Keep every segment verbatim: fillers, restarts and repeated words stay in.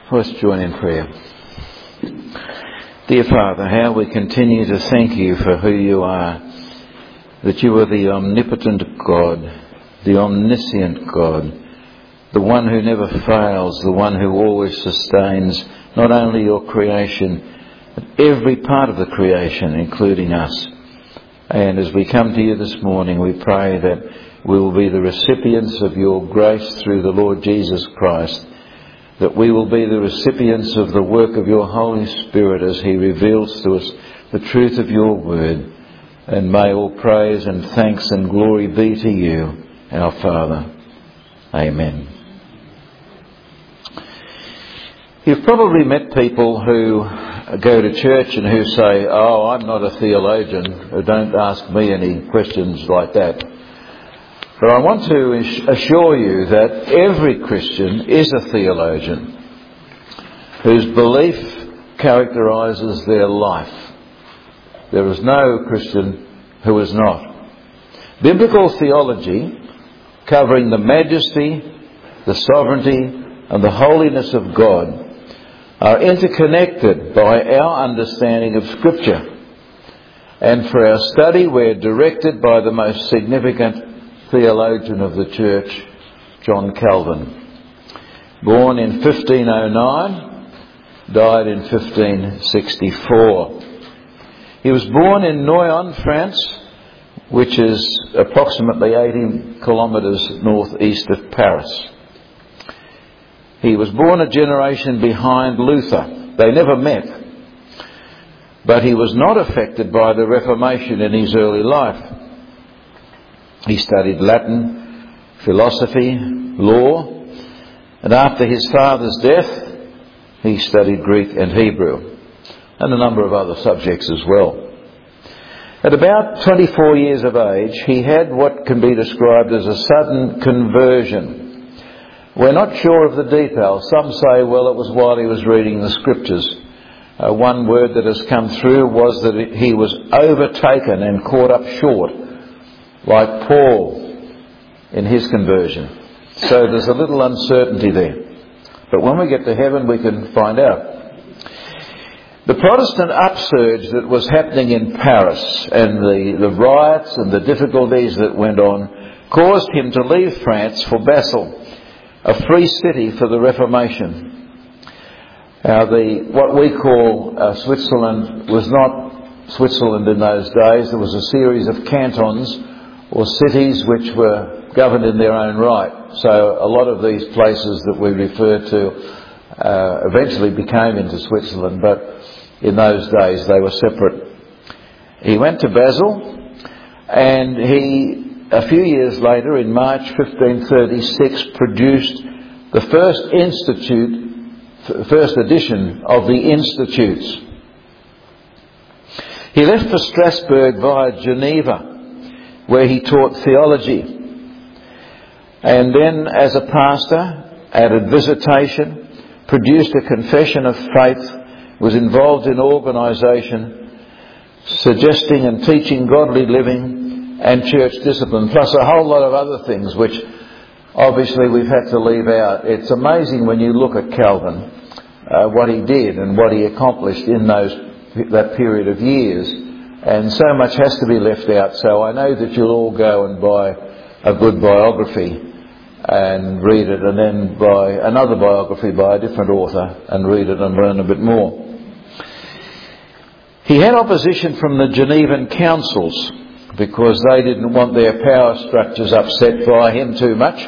Let's join in prayer. Dear Father, how we continue to thank you for who you are, that you are the omnipotent God, the omniscient God, the one who never fails, the one who always sustains not only your creation, but every part of the creation, including us. And as we come to you this morning, we pray that we will be the recipients of your grace through the Lord Jesus Christ, that we will be the recipients of the work of your Holy Spirit as he reveals to us the truth of your word. And may all praise and thanks and glory be to you, our Father. Amen. You've probably met people who go to church and who say, "Oh, I'm not a theologian, or don't ask me any questions like that." But I want to assure you that every Christian is a theologian whose belief characterises their life. There is no Christian who is not. Biblical theology, covering the majesty, the sovereignty and the holiness of God, are interconnected by our understanding of Scripture. And for our study, we're directed by the most significant theologian of the Church, John Calvin. Born in fifteen oh nine, died in fifteen sixty-four. He was born in Noyon, France, which is approximately eighty kilometres northeast of Paris. He was born a generation behind Luther. They never met. But he was not affected by the Reformation in his early life. He studied Latin, philosophy, law, and after his father's death, he studied Greek and Hebrew, and a number of other subjects as well. At about twenty-four years of age, he had what can be described as a sudden conversion. We're not sure of the details. Some say, well, it was while he was reading the Scriptures. Uh, one word that has come through was that he was overtaken and caught up short, like Paul in his conversion. So there's a little uncertainty there. But when we get to heaven, we can find out. The Protestant upsurge that was happening in Paris and the, the riots and the difficulties that went on caused him to leave France for Basel, a free city for the Reformation. Now, the what we call uh, Switzerland was not Switzerland in those days. There was a series of cantons or cities which were governed in their own right. So a lot of these places that we refer to uh, eventually became into Switzerland, but in those days they were separate. He went to Basel, and he, a few years later, in March fifteen thirty-six, produced the first institute, first edition of the Institutes. He left for Strasbourg via Geneva, where he taught theology. And then, as a pastor, added visitation, produced a confession of faith, was involved in organisation, suggesting and teaching godly living and church discipline, plus a whole lot of other things which obviously we've had to leave out. It's amazing when you look at Calvin, uh, what he did and what he accomplished in those that period of years. And so much has to be left out. So I know that you'll all go and buy a good biography and read it, and then buy another biography by a different author and read it and learn a bit more. He had opposition from the Genevan councils because they didn't want their power structures upset by him too much.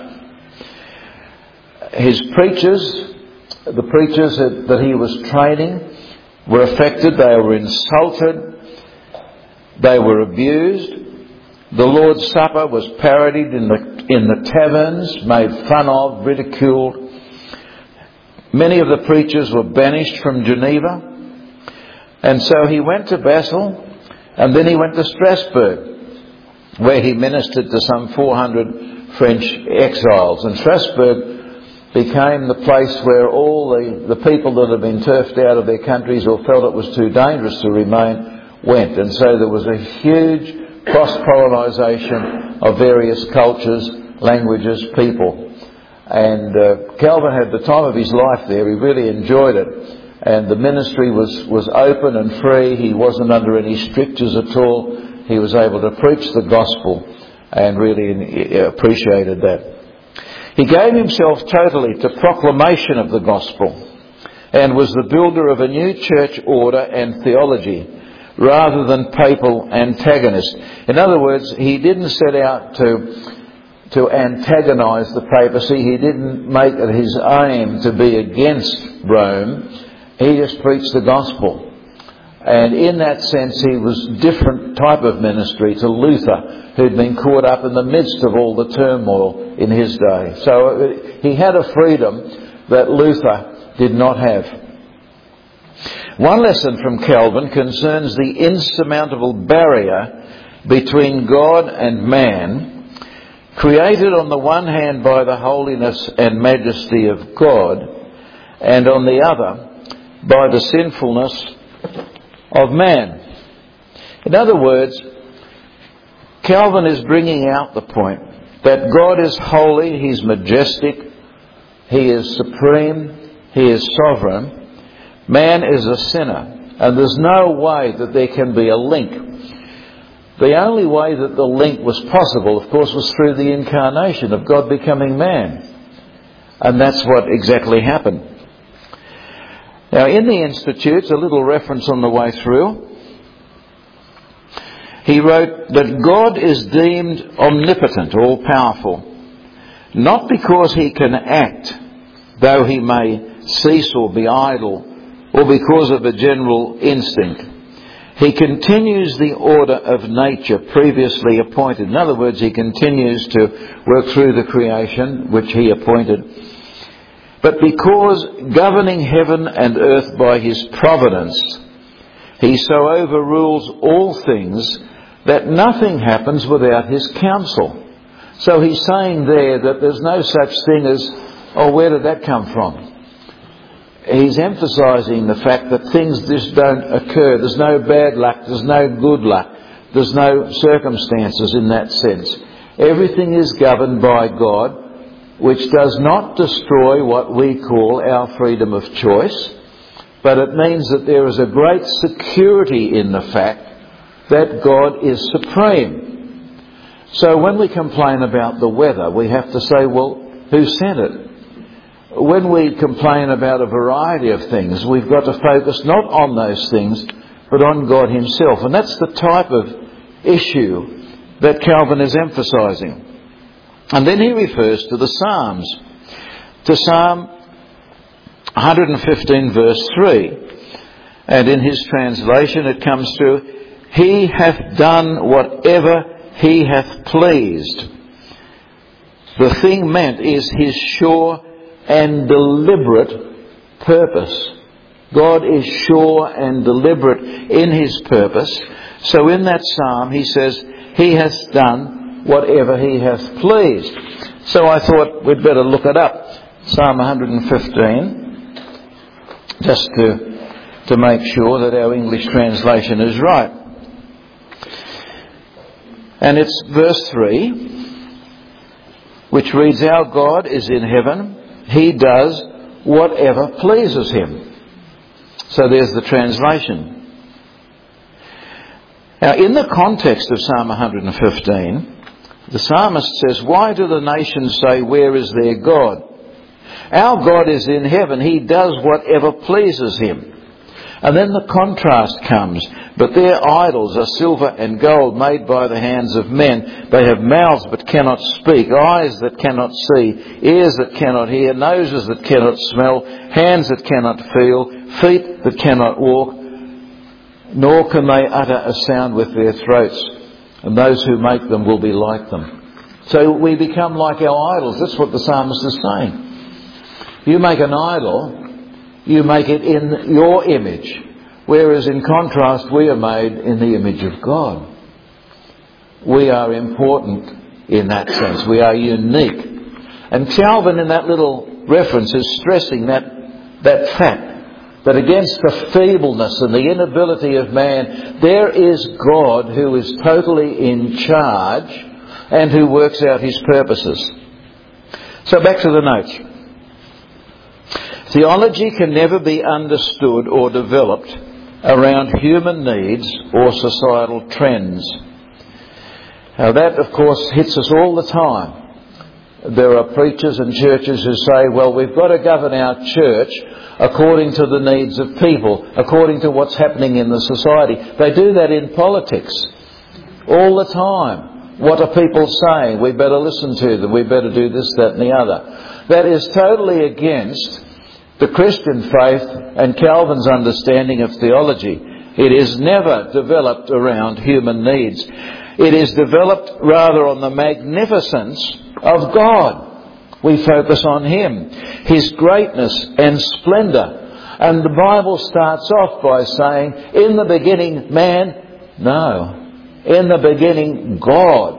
His preachers, the preachers that, that he was training, were affected. They were insulted. They were abused. The Lord's Supper was parodied in the in the taverns, made fun of, ridiculed. Many of the preachers were banished from Geneva. And so he went to Basel, and then he went to Strasbourg, where he ministered to some four hundred French exiles. And Strasbourg became the place where all the, the people that had been turfed out of their countries or felt it was too dangerous to remain went. And so there was a huge cross-pollinisation of various cultures, languages, people. And uh, Calvin had the time of his life there. He really enjoyed it. And the ministry was, was open and free. He wasn't under any strictures at all. He was able to preach the gospel and really appreciated that. He gave himself totally to proclamation of the gospel and was the builder of a new church order and theology rather than papal antagonist. In other words, he didn't set out to to antagonise the papacy. He didn't make it his aim to be against Rome. He just preached the gospel. And in that sense, he was a different type of ministry to Luther, who'd been caught up in the midst of all the turmoil in his day. So he had a freedom that Luther did not have. One lesson from Calvin concerns the insurmountable barrier between God and man, created on the one hand by the holiness and majesty of God, and on the other by the sinfulness of man. In other words, Calvin is bringing out the point that God is holy, He's majestic, He is supreme, He is sovereign. Man is a sinner, and there's no way that there can be a link. The only way that the link was possible, of course, was through the incarnation of God becoming man. And that's what exactly happened. Now, in the Institutes, a little reference on the way through, he wrote that God is deemed omnipotent, all-powerful, not because He can act, though He may cease or be idle, or because of a general instinct. He continues the order of nature previously appointed. In other words, He continues to work through the creation which He appointed. But because governing heaven and earth by His providence, He so overrules all things that nothing happens without His counsel. So He's saying there that there's no such thing as, oh, where did that come from? He's emphasising the fact that things just don't occur. There's no bad luck, there's no good luck, there's no circumstances in that sense. Everything is governed by God, which does not destroy what we call our freedom of choice, but it means that there is a great security in the fact that God is supreme. So when we complain about the weather, we have to say, well, who sent it? When we complain about a variety of things, we've got to focus not on those things, but on God Himself. And that's the type of issue that Calvin is emphasising. And then he refers to the Psalms, to Psalm one fifteen verse three. And in his translation it comes to, He hath done whatever He hath pleased. The thing meant is His sure and deliberate purpose. God is sure and deliberate in His purpose. So in that psalm he says, He has done whatever He hath pleased. So I thought we'd better look it up. Psalm one fifteen, just to, to make sure that our English translation is right. And it's verse three, which reads, Our God is in heaven. He does whatever pleases Him. So there's the translation. Now, in the context of Psalm one fifteen, the psalmist says, Why do the nations say, Where is their God? Our God is in heaven. He does whatever pleases Him. And then the contrast comes. But their idols are silver and gold made by the hands of men. They have mouths but cannot speak, eyes that cannot see, ears that cannot hear, noses that cannot smell, hands that cannot feel, feet that cannot walk, nor can they utter a sound with their throats. And those who make them will be like them. So we become like our idols. That's what the psalmist is saying. You make an idol, you make it in your image. Whereas in contrast, we are made in the image of God. We are important in that sense. We are unique. And Calvin, in that little reference, is stressing that, that fact, that against the feebleness and the inability of man, there is God who is totally in charge and who works out His purposes. So back to the notes. Theology can never be understood or developed around human needs or societal trends. Now that, of course, hits us all the time. There are preachers and churches who say, well, we've got to govern our church according to the needs of people, according to what's happening in the society. They do that in politics all the time. What are people saying? We better listen to them. We better do this, that and the other. That is totally against the Christian faith and Calvin's understanding of theology. It is never developed around human needs. It is developed rather on the magnificence of God. We focus on Him, His greatness and splendour. And the Bible starts off by saying, in the beginning, man, no. In the beginning, God.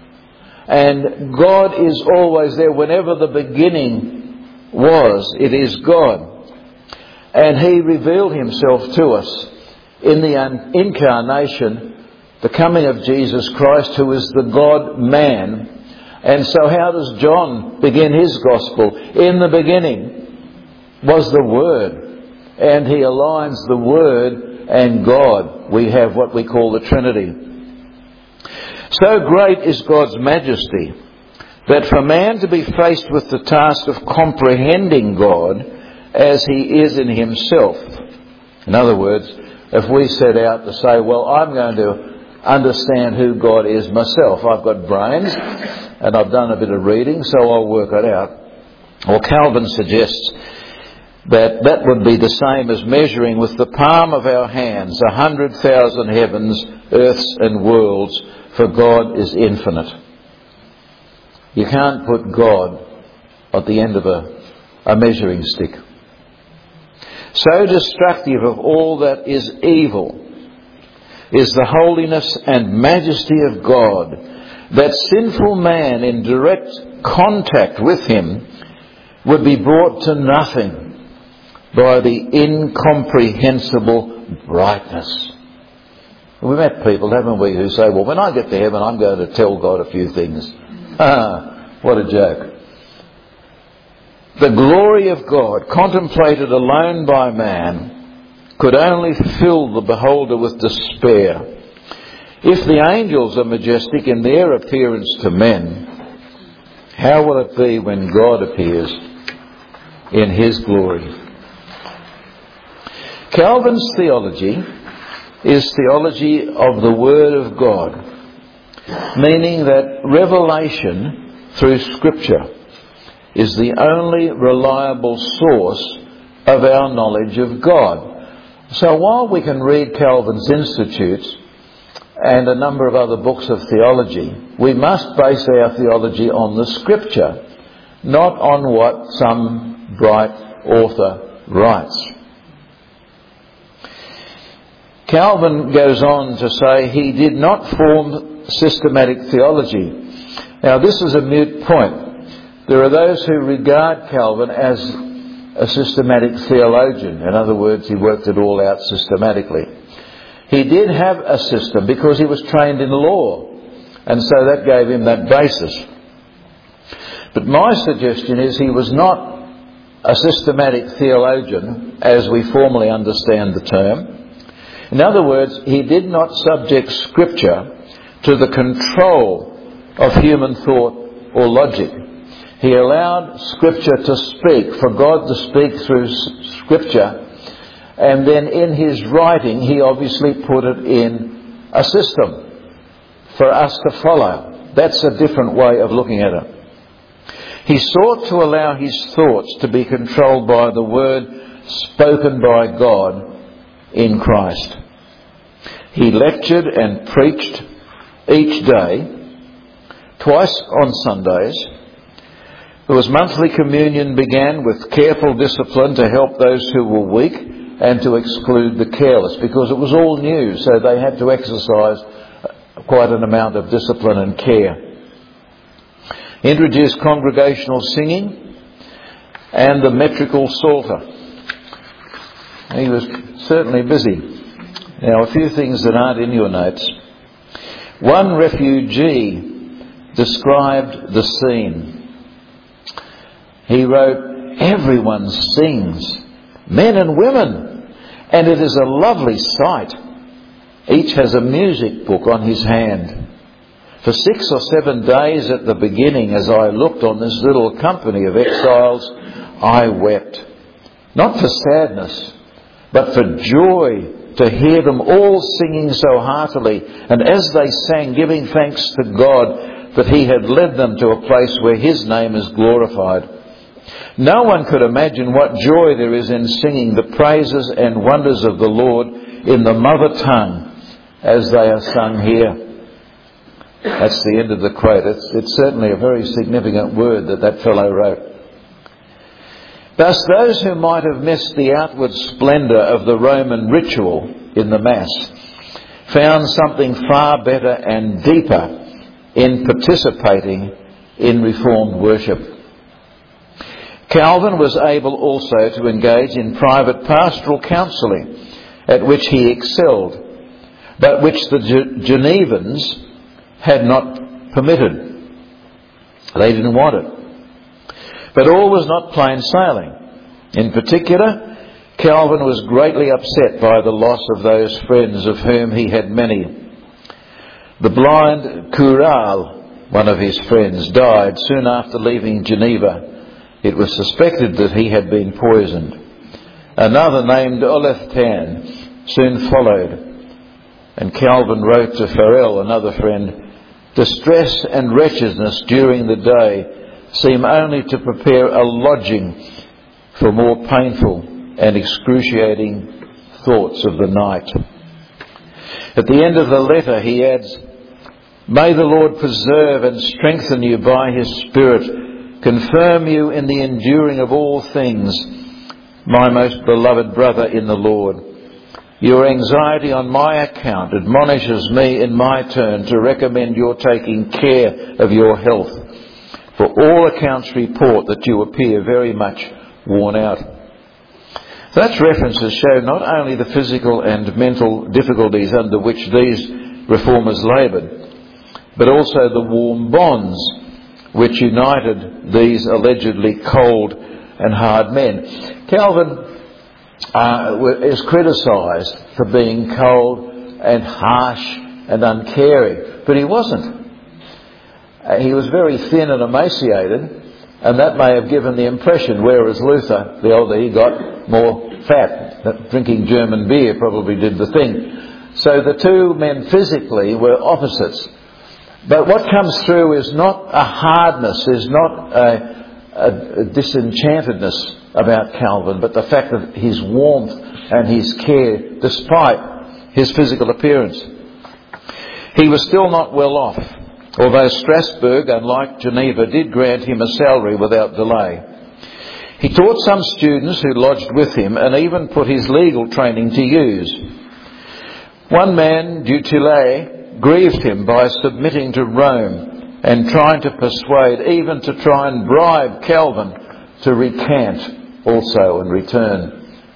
And God is always there. Whenever the beginning was, it is God. And He revealed Himself to us in the incarnation, the coming of Jesus Christ, who is the God-man. And so how does John begin his Gospel? In the beginning was the Word. And he aligns the Word and God. We have what we call the Trinity. So great is God's majesty that for man to be faced with the task of comprehending God as He is in Himself. In other words, if we set out to say, well, I'm going to understand who God is myself. I've got brains and I've done a bit of reading, so I'll work it out. Well, Calvin suggests that that would be the same as measuring with the palm of our hands a hundred thousand heavens, earths and worlds, for God is infinite. You can't put God at the end of a, a measuring stick. So destructive of all that is evil is the holiness and majesty of God, that sinful man in direct contact with Him would be brought to nothing by the incomprehensible brightness. We've met people, haven't we, who say, well, when I get to heaven, I'm going to tell God a few things. Ah, what a joke. The glory of God, contemplated alone by man, could only fill the beholder with despair. If the angels are majestic in their appearance to men, how will it be when God appears in His glory? Calvin's theology is theology of the Word of God, meaning that revelation through Scripture is the only reliable source of our knowledge of God. So while we can read Calvin's Institutes and a number of other books of theology, we must base our theology on the Scripture, not on what some bright author writes. Calvin goes on to say he did not form systematic theology. Now this is a moot point. There are those who regard Calvin as a systematic theologian. In other words, he worked it all out systematically. He did have a system because he was trained in law, and so that gave him that basis. But my suggestion is he was not a systematic theologian as we formally understand the term. In other words, he did not subject Scripture to the control of human thought or logic. He allowed Scripture to speak, for God to speak through Scripture, and then in His writing He obviously put it in a system for us to follow. That's a different way of looking at it. He sought to allow His thoughts to be controlled by the Word spoken by God in Christ. He lectured and preached each day, twice on Sundays. There was monthly communion began with careful discipline to help those who were weak and to exclude the careless, because it was all new, so they had to exercise quite an amount of discipline and care. He introduced congregational singing and the metrical psalter. He was certainly busy. Now, a few things that aren't in your notes. One refugee described the scene. He wrote, "Everyone sings, men and women, and it is a lovely sight. Each has a music book on his hand. For six or seven days at the beginning, as I looked on this little company of exiles, I wept, not for sadness, but for joy to hear them all singing so heartily, and as they sang, giving thanks to God that He had led them to a place where His name is glorified. No one could imagine what joy there is in singing the praises and wonders of the Lord in the mother tongue as they are sung here." That's the end of the quote. It's, it's certainly a very significant word that that fellow wrote. Thus, those who might have missed the outward splendour of the Roman ritual in the Mass found something far better and deeper in participating in Reformed worship. Calvin was able also to engage in private pastoral counselling, at which he excelled, but which the Genevans had not permitted. They didn't want it. But all was not plain sailing. In particular, Calvin was greatly upset by the loss of those friends of whom he had many. The blind Curral, one of his friends, died soon after leaving Geneva. It was suspected that he had been poisoned. Another named Oleftan soon followed. And Calvin wrote to Farel, another friend, "Distress and wretchedness during the day seem only to prepare a lodging for more painful and excruciating thoughts of the night." At the end of the letter he adds, "May the Lord preserve and strengthen you by His Spirit, confirm you in the enduring of all things, my most beloved brother in the Lord. Your anxiety on my account admonishes me in my turn to recommend your taking care of your health, for all accounts report that you appear very much worn out." Such references show not only the physical and mental difficulties under which these reformers laboured, but also the warm bonds which united these allegedly cold and hard men. Calvin uh, is criticised for being cold and harsh and uncaring, but he wasn't. Uh, he was very thin and emaciated, and that may have given the impression, whereas Luther, the older he got, more fat. That drinking German beer probably did the thing. So the two men physically were opposites. But what comes through is not a hardness, is not a, a, a disenchantedness about Calvin, but the fact of his warmth and his care despite his physical appearance. He was still not well off, although Strasbourg, unlike Geneva, did grant him a salary without delay. He taught some students who lodged with him and even put his legal training to use. One man, Dutillé, grieved him by submitting to Rome and trying to persuade, even to try and bribe Calvin to recant also and return.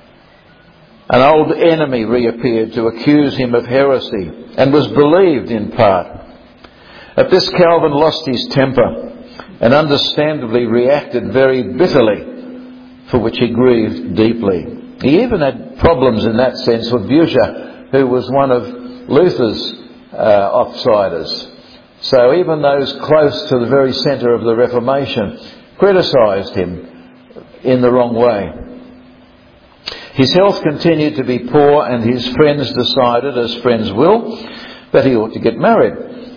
An old enemy reappeared to accuse him of heresy and was believed in part. At this, Calvin lost his temper and understandably reacted very bitterly, for which he grieved deeply. He even had problems in that sense with Bucer, who was one of Luther's uh, outsiders. So even those close to the very centre of the Reformation criticised him in the wrong way. His health continued to be poor, and his friends decided, as friends will, that he ought to get married.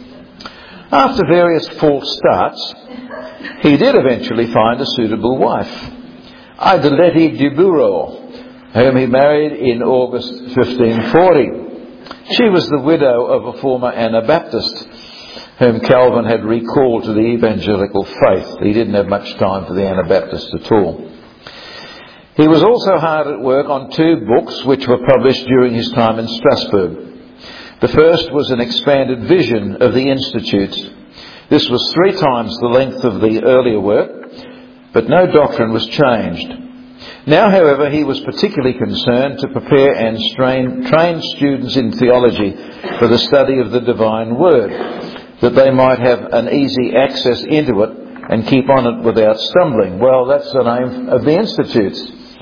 After various false starts, he did eventually find a suitable wife, Idelette de Bureau, whom he married in August fifteen forty. She was the widow of a former Anabaptist, whom Calvin had recalled to the evangelical faith. He didn't have much time for the Anabaptists at all. He was also hard at work on two books which were published during his time in Strasbourg. The first was an expanded vision of the Institutes. This was three times the length of the earlier work, but no doctrine was changed. Now, however, he was particularly concerned to prepare and train, train students in theology for the study of the divine word, that they might have an easy access into it and keep on it without stumbling. Well, that's the name of the institutes,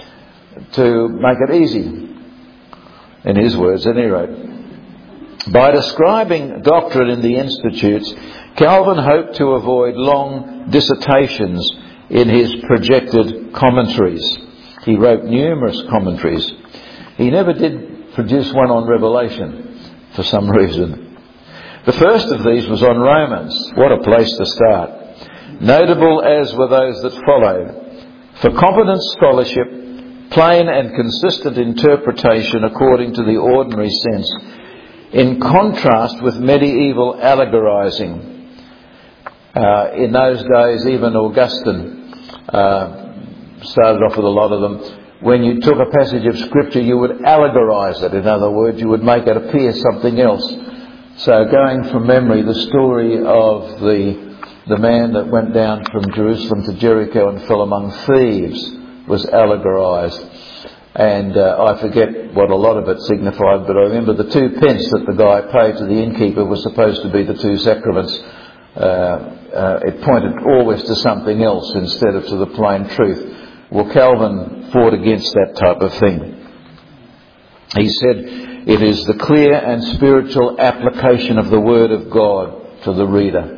to make it easy. In his words, at any rate. By describing doctrine in the institutes, Calvin hoped to avoid long dissertations in his projected commentaries. He wrote numerous commentaries. He never did produce one on Revelation, for some reason. The first of these was on Romans. What a place to start. Notable as were those that followed. For competent scholarship, plain and consistent interpretation according to the ordinary sense, in contrast with medieval allegorizing. Uh, in those days, even Augustine uh, started off with a lot of them. When you took a passage of Scripture, you would allegorize it. In other words, you would make it appear something else. So going from memory, the story of the the man that went down from Jerusalem to Jericho and fell among thieves was allegorized. And uh, I forget what a lot of it signified, but I remember the two pence that the guy paid to the innkeeper was supposed to be the two sacraments. Uh, uh, it pointed always to something else instead of to the plain truth. Well, Calvin fought against that type of thing. He said it is the clear and spiritual application of the Word of God to the reader.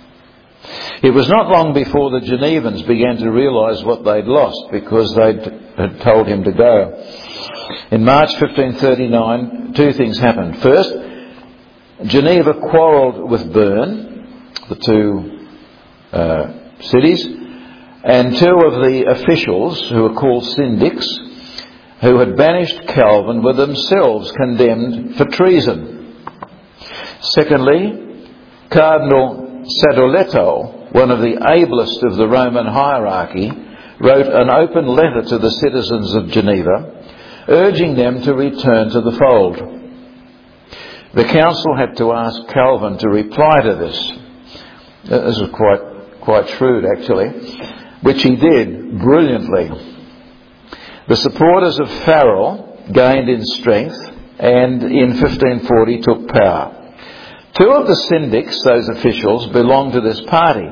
It was not long before the Genevans began to realise what they'd lost, because they had told him to go. In March fifteen thirty-nine, two things happened. First, Geneva quarrelled with Bern, the two uh, cities, and two of the officials, who were called syndics, who had banished Calvin, were themselves condemned for treason. Secondly, Cardinal Sadoleto, one of the ablest of the Roman hierarchy, wrote an open letter to the citizens of Geneva, urging them to return to the fold. The council had to ask Calvin to reply to this. This was quite, quite shrewd, actually, which he did brilliantly. The supporters of Farel gained in strength and in fifteen forty took power. Two of the syndics, those officials, belonged to this party.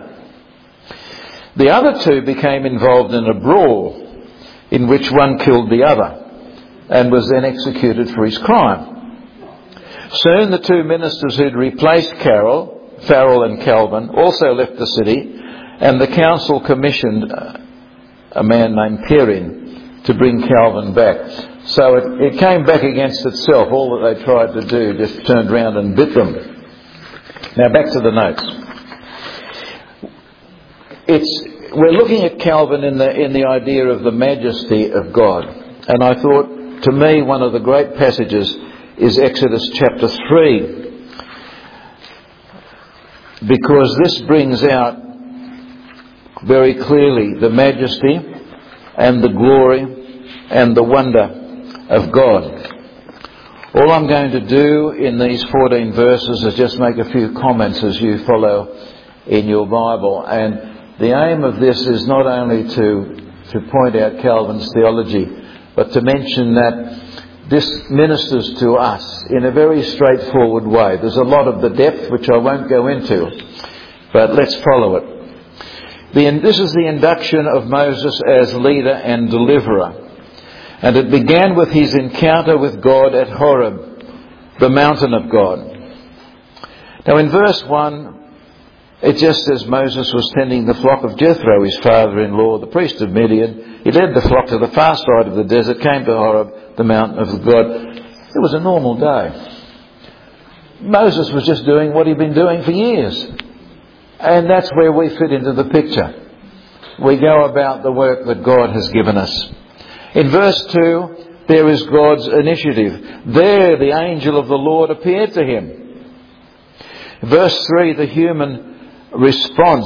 The other two became involved in a brawl in which one killed the other and was then executed for his crime. Soon the two ministers who'd replaced Carroll, Farel and Calvin also left the city, and the council commissioned a man named Perrin to bring Calvin back. So it, it came back against itself. All that they tried to do just turned round and bit them. Now back to the notes. It's, we're looking at Calvin in the, in the idea of the majesty of God. And I thought, to me, one of the great passages is Exodus chapter three. Because this brings out very clearly the majesty and the glory and the wonder of God. All I'm going to do in these fourteen verses is just make a few comments as you follow in your Bible. And the aim of this is not only to, to point out Calvin's theology, but to mention that this ministers to us in a very straightforward way. There's a lot of the depth which I won't go into, but let's follow it. The, this is the induction of Moses as leader and deliverer. And it began with his encounter with God at Horeb, the mountain of God. Now in verse one, it just says Moses was tending the flock of Jethro, his father-in-law, the priest of Midian. He led the flock to the far side of the desert, came to Horeb, the mountain of God. It was a normal day. Moses was just doing what he'd been doing for years. And that's where we fit into the picture. We go about the work that God has given us. In verse two, there is God's initiative. There the angel of the Lord appeared to him. Verse three, the human response.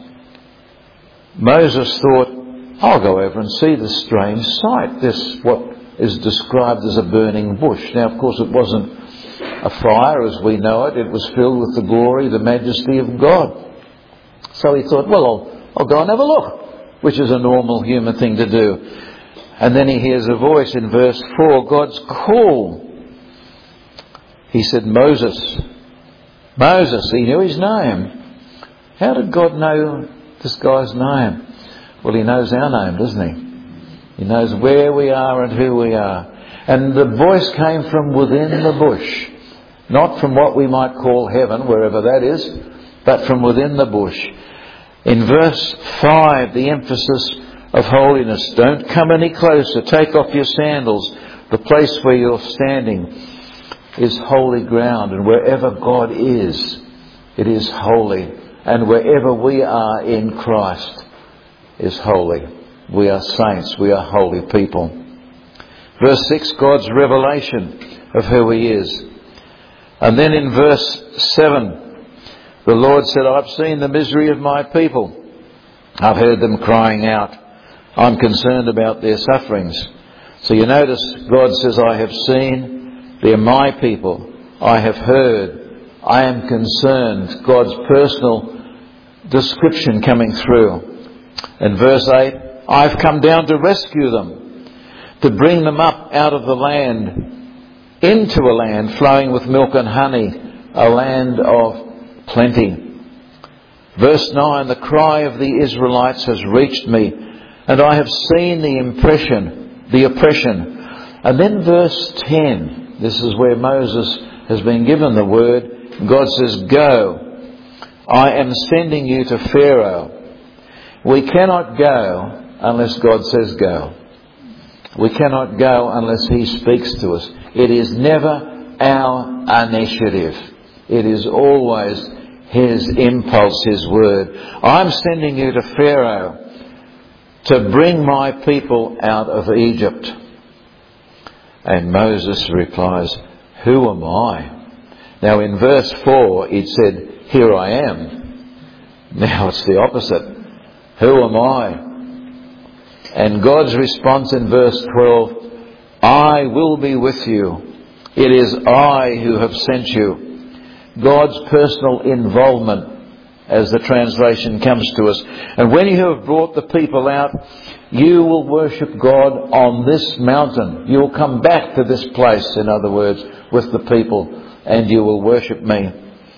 Moses thought, I'll go over and see this strange sight. This, what is described as a burning bush. Now, of course, it wasn't a fire as we know it. It was filled with the glory, the majesty of God. So he thought, well, I'll, I'll go and have a look, which is a normal human thing to do. And then he hears a voice in verse four, God's call. He said, Moses. Moses, he knew his name. How did God know this guy's name? Well, he knows our name, doesn't he? He knows where we are and who we are. And the voice came from within the bush. Not from what we might call heaven, wherever that is, but from within the bush. In verse five, the emphasis of holiness. Don't come any closer. Take off your sandals. The place where you're standing is holy ground. And wherever God is, it is holy. And wherever we are in Christ is holy. We are saints. We are holy people. Verse six, God's revelation of who He is. And then in verse seven, the Lord said, I've seen the misery of my people. I've heard them crying out. I'm concerned about their sufferings. So you notice God says, I have seen, they're my people. I have heard, I am concerned. God's personal description coming through. In verse eight, I've come down to rescue them, to bring them up out of the land, into a land flowing with milk and honey, a land of plenty. Verse nine, the cry of the Israelites has reached me, and I have seen the impression, the oppression. And then verse ten, this is where Moses has been given the word. God says, go, I am sending you to Pharaoh. We cannot go unless God says go. We cannot go unless He speaks to us. It is never our initiative. It is always His impulse, His word. I'm sending you to Pharaoh to bring my people out of Egypt. And Moses replies, who am I? Now in verse four it said, here I am. Now it's the opposite. Who am I? And God's response in verse twelve, I will be with you. It is I who have sent you. God's personal involvement as the translation comes to us. And when you have brought the people out, you will worship God on this mountain. You will come back to this place, in other words, with the people, and you will worship me.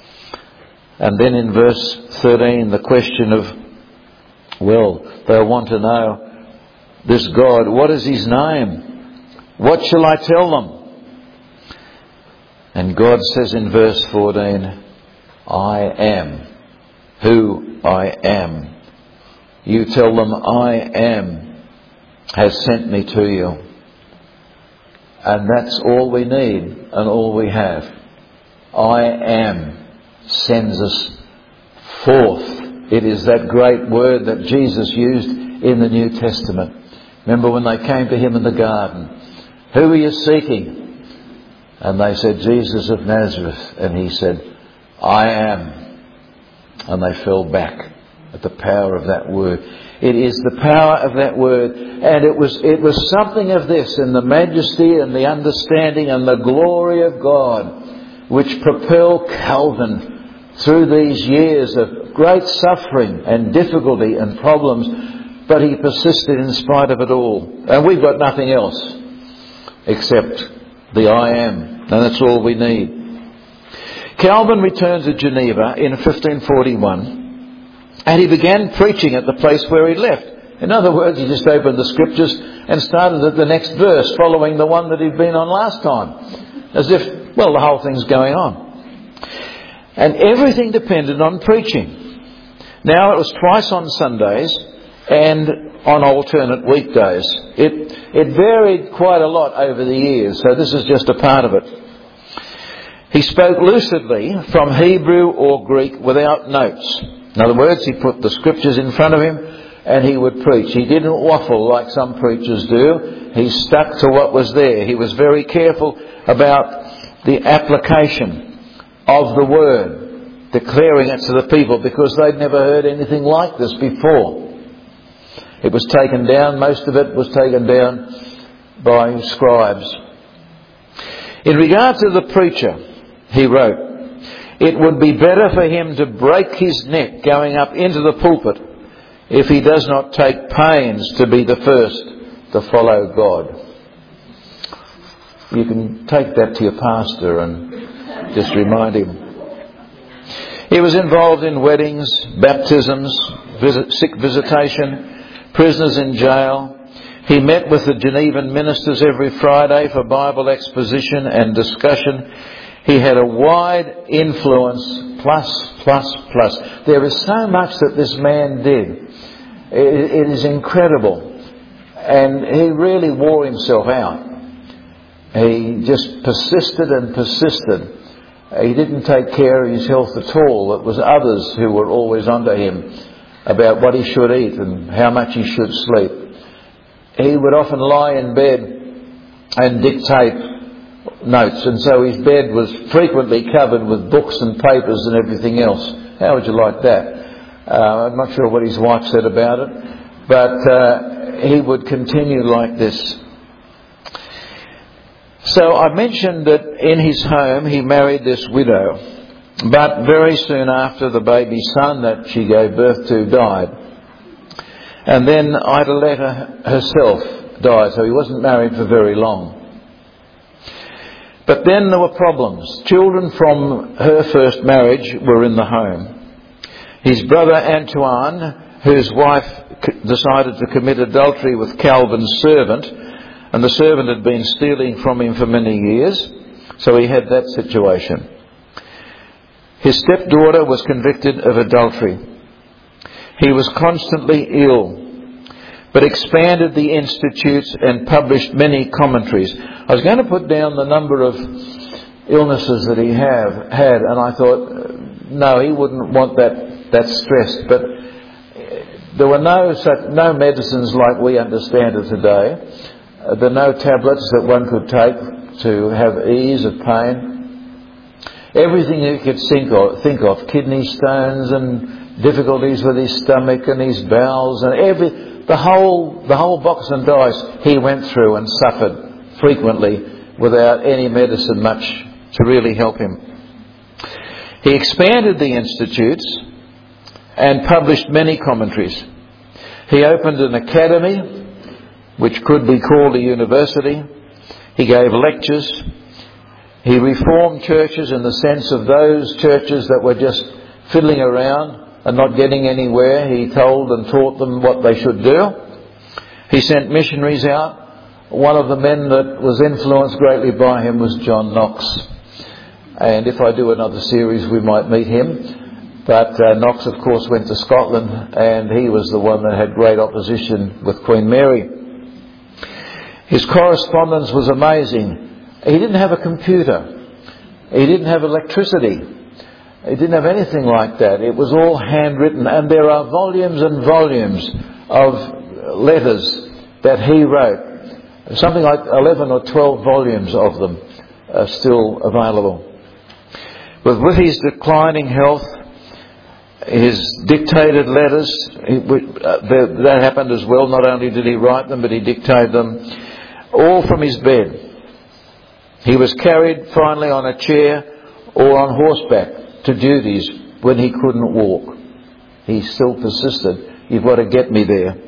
And then in verse thirteen, the question of, well, they'll want to know, this God, what is His name? What shall I tell them? And God says in verse fourteen, I am who I am. You tell them, I am has sent me to you. And that's all we need and all we have. I am sends us forth. It is that great word that Jesus used in the New Testament. Remember when they came to Him in the garden? Who are you seeking? And they said, Jesus of Nazareth. And He said, I am. And they fell back at the power of that word. It is the power of that word. And it was, it was something of this in the majesty and the understanding and the glory of God which propelled Calvin through these years of great suffering and difficulty and problems. But he persisted in spite of it all. And we've got nothing else except the I am. And that's all we need. Calvin returned to Geneva in fifteen forty-one, and he began preaching at the place where he left. In other words, he just opened the scriptures and started at the next verse, following the one that he'd been on last time. As if, well, the whole thing's going on. And everything depended on preaching. Now, it was twice on Sundays and on alternate weekdays. It it varied quite a lot over the years, so this is just a part of it. He spoke lucidly from Hebrew or Greek without notes. In other words, he put the scriptures in front of him and he would preach. He didn't waffle like some preachers do. He stuck to what was there. He was very careful about the application of the word, declaring it to the people, because they'd never heard anything like this before. It was taken down, most of it was taken down by scribes. In regard to the preacher, he wrote, it would be better for him to break his neck going up into the pulpit if he does not take pains to be the first to follow God. You can take that to your pastor and just remind him. He was involved in weddings, baptisms, visit, sick visitation, prisoners in jail. He met with the Genevan ministers every Friday for Bible exposition and discussion. He had a wide influence, plus, plus, plus. There is so much that this man did. It, it is incredible. And he really wore himself out. He just persisted and persisted. He didn't take care of his health at all. It was others who were always under him about what he should eat and how much he should sleep. He would often lie in bed and dictate notes, and so his bed was frequently covered with books and papers and everything else. How would you like that? Uh, I'm not sure what his wife said about it, but uh, he would continue like this. So I mentioned that in his home he married this widow, but very soon after, the baby son that she gave birth to died. And then Idaletta herself died, so he wasn't married for very long. But then there were problems. Children from her first marriage were in the home. His brother Antoine, whose wife decided to commit adultery with Calvin's servant, and the servant had been stealing from him for many years, so he had that situation. His stepdaughter was convicted of adultery. He was constantly ill, but expanded the institutes and published many commentaries. I was going to put down the number of illnesses that he have had, and I thought, no, he wouldn't want that, that stressed. But there were no such, no medicines like we understand it today. There were no tablets that one could take to have ease of pain. Everything you could think of, think of, kidney stones and difficulties with his stomach and his bowels and every, the whole, the whole box and dice he went through and suffered frequently without any medicine much to really help him. He expanded the institutes and published many commentaries. He opened an academy, which could be called a university. He gave lectures. He reformed churches in the sense of those churches that were just fiddling around and not getting anywhere. He told and taught them what they should do. He sent missionaries out. One of the men that was influenced greatly by him was John Knox. And if I do another series, we might meet him. But uh, Knox, of course, went to Scotland, and he was the one that had great opposition with Queen Mary. His correspondence was amazing. He didn't have a computer. He didn't have electricity. He didn't have anything like that. It was all handwritten, and there are volumes and volumes of letters that he wrote. Something like eleven or twelve volumes of them are still available. But with his declining health, his dictated letters, that happened as well. Not only did he write them, but he dictated them. All from his bed. He was carried finally on a chair or on horseback to duties when he couldn't walk. He still persisted. You've got to get me there.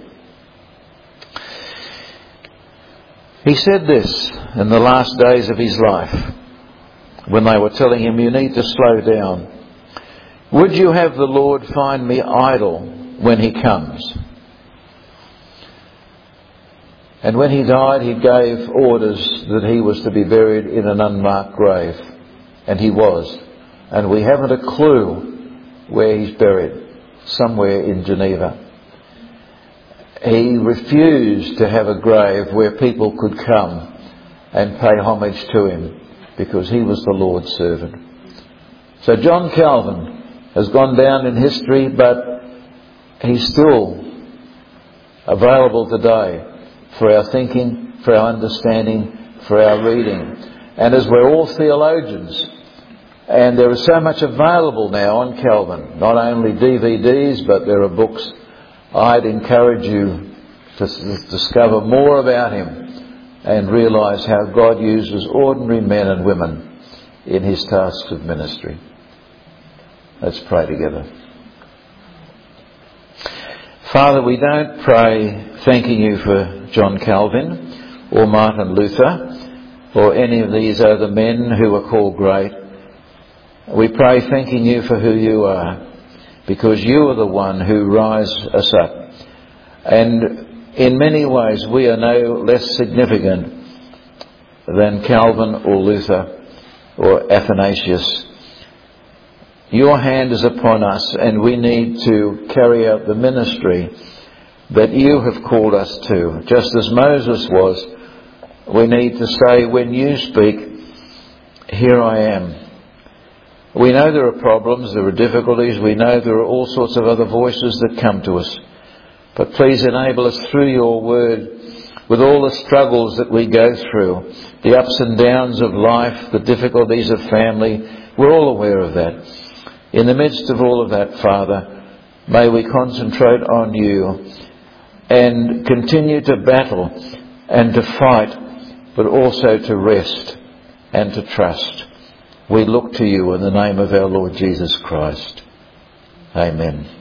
He said this in the last days of his life when they were telling him, you need to slow down. Would you have the Lord find me idle when he comes? And when he died, he gave orders that he was to be buried in an unmarked grave. And he was. And we haven't a clue where he's buried. Somewhere in Geneva. He refused to have a grave where people could come and pay homage to him, because he was the Lord's servant. So John Calvin has gone down in history, but he's still available today for our thinking, for our understanding, for our reading. And as we're all theologians, and there is so much available now on Calvin, not only D V Ds, but there are books, I'd encourage you to discover more about him and realise how God uses ordinary men and women in his tasks of ministry. Let's pray together. Father, we don't pray thanking you for John Calvin or Martin Luther or any of these other men who are called great. We pray thanking you for who you are. because you are the one who rise us up. And in many ways we are no less significant than Calvin or Luther or Athanasius. Your hand is upon us, and we need to carry out the ministry that you have called us to. Just as Moses was, we need to say, when you speak, here I am. We know there are problems, there are difficulties, we know there are all sorts of other voices that come to us. But please enable us through your word, with all the struggles that we go through, the ups and downs of life, the difficulties of family, we're all aware of that. In the midst of all of that, Father, may we concentrate on you and continue to battle and to fight, but also to rest and to trust. We look to you in the name of our Lord Jesus Christ. Amen.